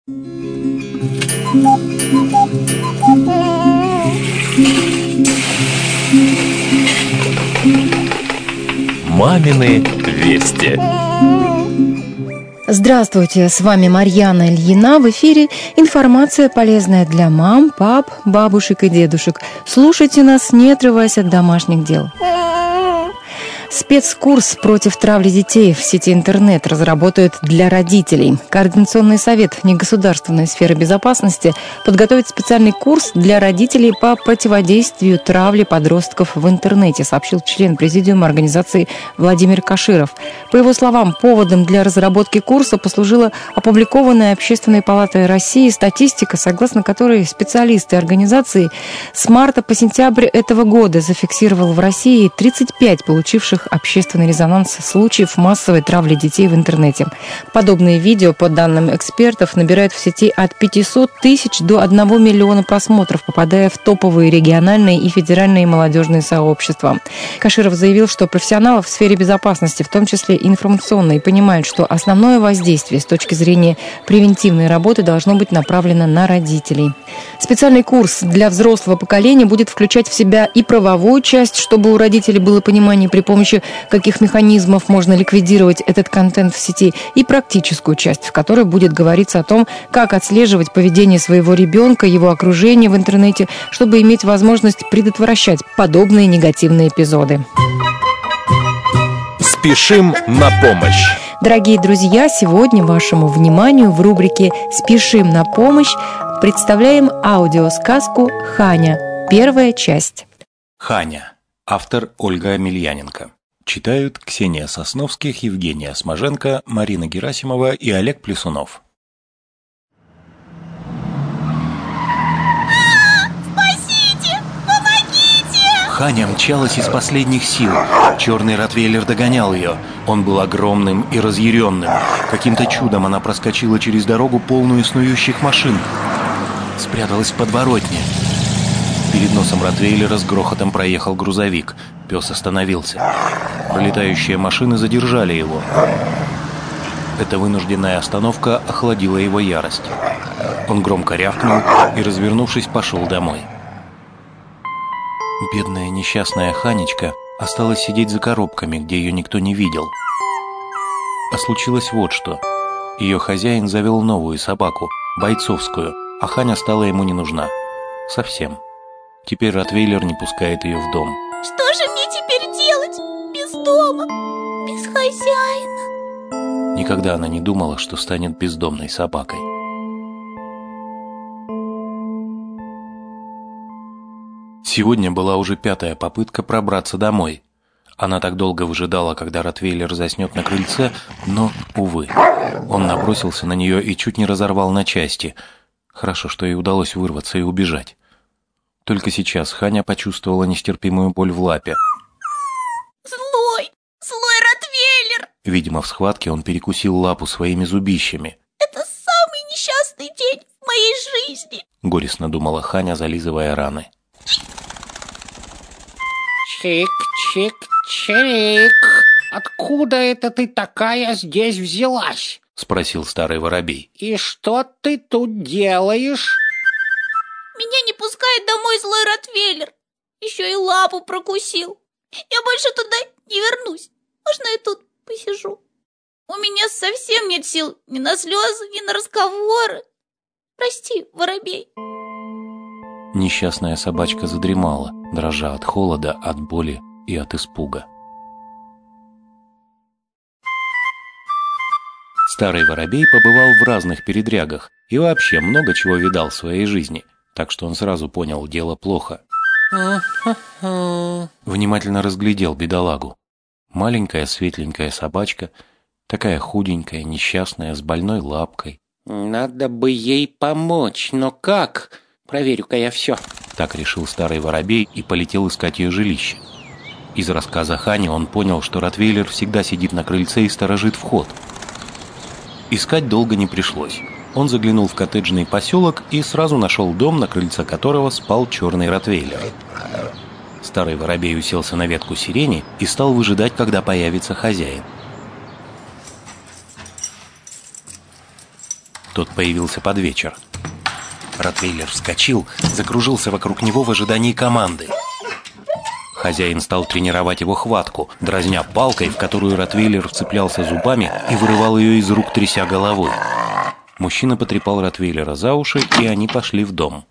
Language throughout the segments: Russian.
Мамины вести. Здравствуйте, с вами Марьяна Ильина. В эфире информация, полезная для мам, пап, бабушек и дедушек. Слушайте нас, не отрываясь от домашних дел. Спецкурс против травли детей в сети интернет разработают для родителей. Координационный совет негосударственной сферы безопасности подготовит специальный курс для родителей по противодействию травле подростков в интернете, сообщил член президиума организации Владимир Каширов. По его словам, поводом для разработки курса послужила опубликованная Общественной палатой России статистика, согласно которой специалисты организации с марта по сентябрь этого года зафиксировал в России 35 получивших общественный резонанс случаев массовой травли детей в интернете. Подобные видео, по данным экспертов, набирают в сети от 500 тысяч до 1 миллиона просмотров, попадая в топовые региональные и федеральные молодежные сообщества. Каширов заявил, что профессионалы в сфере безопасности, в том числе информационной, понимают, что основное воздействие с точки зрения превентивной работы должно быть направлено на родителей. Специальный курс для взрослого поколения будет включать в себя и правовую часть, чтобы у родителей было понимание, при помощи каких механизмов можно ликвидировать этот контент в сети, и практическую часть, в которой будет говориться о том, как отслеживать поведение своего ребенка, его окружения в интернете, чтобы иметь возможность предотвращать подобные негативные эпизоды. Спешим на помощь. Дорогие друзья, сегодня вашему вниманию в рубрике «Спешим на помощь» представляем аудиосказку «Ханя». Первая часть. Ханя. Автор Ольга Амельяненко. Читают Ксения Сосновских, Евгения Смаженко, Марина Герасимова и Олег Плесунов. Спасите! Помогите! Ханя мчалась из последних сил. Черный ротвейлер догонял ее. Он был огромным и разъяренным. Каким-то чудом она проскочила через дорогу, полную снующих машин. Спряталась в подворотне. Перед носом ротвейлера с грохотом проехал грузовик. Пес остановился. Пролетающие машины задержали его. Эта вынужденная остановка охладила его ярость. Он громко рявкнул и, развернувшись, пошел домой. Бедная несчастная Ханечка осталась сидеть за коробками, где ее никто не видел. А случилось вот что. Ее хозяин завел новую собаку, бойцовскую, а Ханя стала ему не нужна. Совсем. Теперь ротвейлер не пускает ее в дом. Что же мне теперь делать? Без дома, без хозяина. Никогда она не думала, что станет бездомной собакой. Сегодня была уже 5-я попытка пробраться домой. Она так долго выжидала, когда ротвейлер заснет на крыльце, но, увы, он набросился на нее и чуть не разорвал на части. Хорошо, что ей удалось вырваться и убежать. Только сейчас Ханя почувствовала нестерпимую боль в лапе. Злой ротвейлер! Видимо, в схватке он перекусил лапу своими зубищами. Это самый несчастный день в моей жизни! Горестно думала Ханя, зализывая раны. Чик-чик-чирик, откуда это ты такая здесь взялась? Спросил старый воробей. И что ты тут делаешь? Меня не пускает домой злой ротвейлер. Еще и лапу прокусил. Я больше туда не вернусь. Можно я тут посижу? У меня совсем нет сил ни на слезы, ни на разговоры. Прости, воробей. Несчастная собачка задремала, дрожа от холода, от боли и от испуга. Старый воробей побывал в разных передрягах и вообще много чего видал в своей жизни, так что он сразу понял, дело плохо. Внимательно разглядел бедолагу. Маленькая светленькая собачка, такая худенькая, несчастная, с больной лапкой. Надо бы ей помочь, но как? Проверю-ка я все. Так решил старый воробей и полетел искать ее жилище. Из рассказа Хани он понял, что ротвейлер всегда сидит на крыльце и сторожит вход. Искать долго не пришлось. Он заглянул в коттеджный поселок и сразу нашел дом, на крыльце которого спал черный ротвейлер. Старый воробей уселся на ветку сирени и стал выжидать, когда появится хозяин. Тот появился под вечер. Ротвейлер вскочил, закружился вокруг него в ожидании команды. Хозяин стал тренировать его хватку, дразня палкой, в которую ротвейлер вцеплялся зубами и вырывал ее из рук, тряся головой. Мужчина потрепал ротвейлера за уши, и они пошли в дом.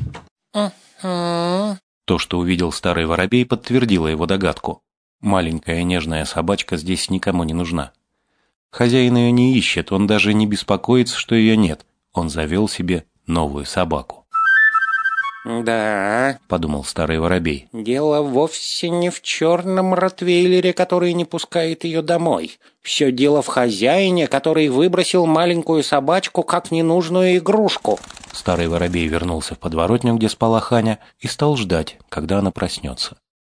То, что увидел старый воробей, подтвердило его догадку. Маленькая нежная собачка здесь никому не нужна. Хозяин ее не ищет, он даже не беспокоится, что ее нет. Он завел себе новую собаку. «Да», — подумал старый воробей. «дело вовсе не в черном ротвейлере, который не пускает ее домой. Все дело в хозяине, который выбросил маленькую собачку как ненужную игрушку». Старый воробей вернулся в подворотню, где спала Ханя, и стал ждать, когда она проснется.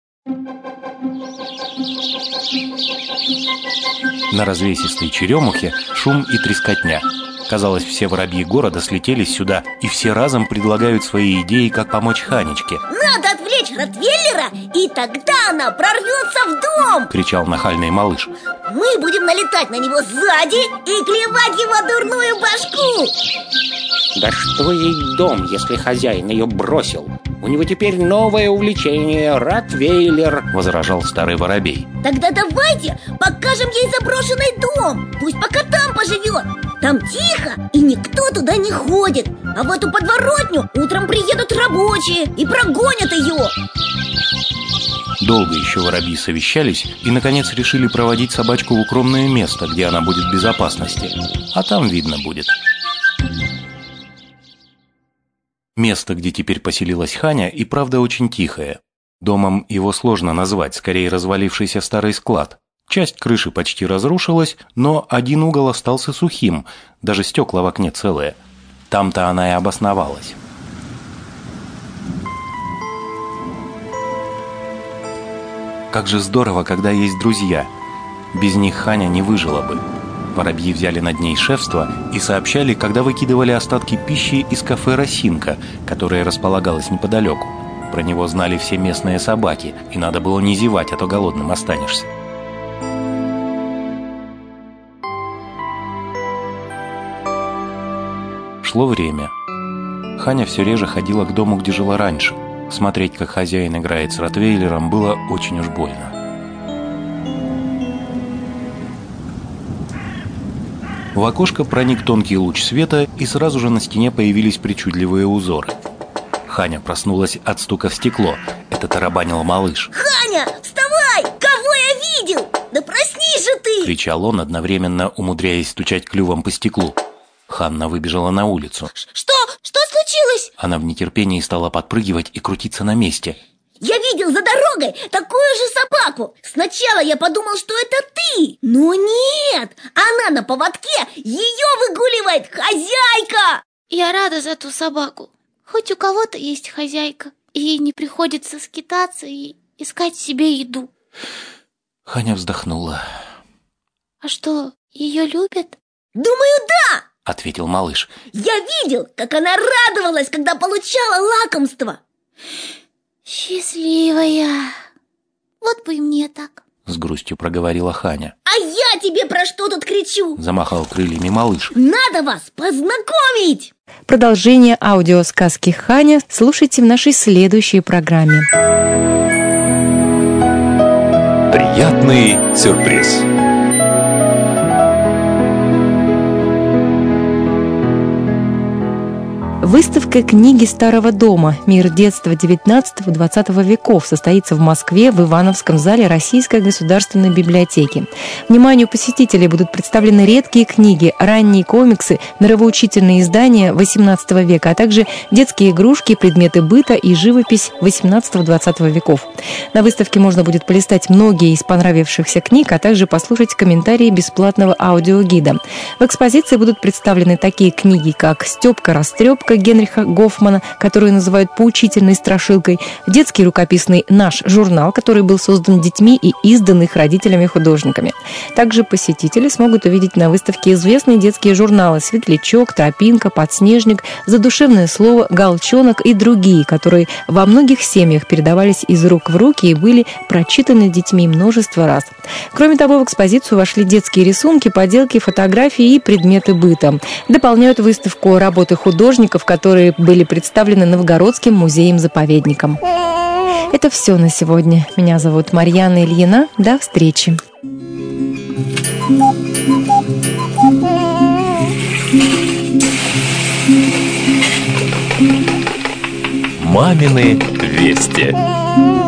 На развесистой черемухе шум и трескотня. Казалось, все воробьи города слетелись сюда, и все разом предлагают свои идеи, как помочь Ханечке. «Надо отвлечь ротвейлера, и тогда она прорвется в дом!» — кричал нахальный малыш. «Мы будем налетать на него сзади и клевать его дурную башку!» «Да что ей дом, если хозяин ее бросил? У него теперь новое увлечение — ротвейлер», — возражал старый воробей. «Тогда давайте покажем ей заброшенный дом. Пусть пока там поживет. Там тихо, и никто туда не ходит. А в эту подворотню утром приедут рабочие и прогонят ее». Долго еще воробьи совещались и, наконец, решили проводить собачку в укромное место, где она будет в безопасности. А там видно будет. Место, где теперь поселилась Ханя, и правда очень тихое. Домом его сложно назвать, скорее развалившийся старый склад. Часть крыши почти разрушилась, но один угол остался сухим, даже стекла в окне целые. Там-то она и обосновалась. Как же здорово, когда есть друзья. Без них Ханя не выжила бы. Воробьи взяли над ней шефство и сообщали, когда выкидывали остатки пищи из кафе «Росинка», которое располагалось неподалеку. Про него знали все местные собаки, и надо было не зевать, а то голодным останешься. Шло время. Ханя все реже ходила к дому, где жила раньше. Смотреть, как хозяин играет с ротвейлером, было очень уж больно. В окошко проник тонкий луч света, и сразу же на стене появились причудливые узоры. Ханя проснулась от стука в стекло. Это тарабанил малыш. «Ханя, вставай! Кого я видел? Да проснись же ты!» — кричал он, одновременно умудряясь стучать клювом по стеклу. Ханна выбежала на улицу. Что? Что случилось?» Она в нетерпении стала подпрыгивать и крутиться на месте. «Я видел за дорогой такую же собаку. Сначала я подумал, что это ты. Но нет, она на поводке, ее выгуливает хозяйка!» Я рада за ту собаку. Хоть у кого-то есть хозяйка, и ей не приходится скитаться и искать себе еду. Ханя вздохнула. А что, ее любят? «Думаю, да!» — ответил малыш. «Я видел, как она радовалась, когда получала лакомство». «Счастливая! Вот бы и мне так!» — с грустью проговорила Ханя. «А я тебе про что тут кричу?» — замахал крыльями малыш. «Надо вас познакомить!» Продолжение аудиосказки «Ханя» слушайте в нашей следующей программе. Приятный сюрприз. Выставка книги Старого дома «Мир детства XIX-XX веков» состоится в Москве в Ивановском зале Российской государственной библиотеки. Вниманию посетителей будут представлены редкие книги, ранние комиксы, нравоучительные издания XVIII века, а также детские игрушки, предметы быта и живопись XVIII-XX веков. На выставке можно будет полистать многие из понравившихся книг, а также послушать комментарии бесплатного аудиогида. В экспозиции будут представлены такие книги, как «Степка-растрепка», книжка Генриха Гофмана, которую называют поучительной страшилкой, детский рукописный «Наш журнал», который был создан детьми и издан их родителями-художниками. Также посетители смогут увидеть на выставке известные детские журналы «Светлячок», «Тропинка», «Подснежник», «Задушевное слово», «Галчонок» и другие, которые во многих семьях передавались из рук в руки и были прочитаны детьми множество раз. Кроме того, в экспозицию вошли детские рисунки, поделки, фотографии и предметы быта. Дополняют выставку работы художников, которые были представлены Новгородским музеем-заповедником. Это все на сегодня. Меня зовут Марьяна Ильина. До встречи. «Мамины вести».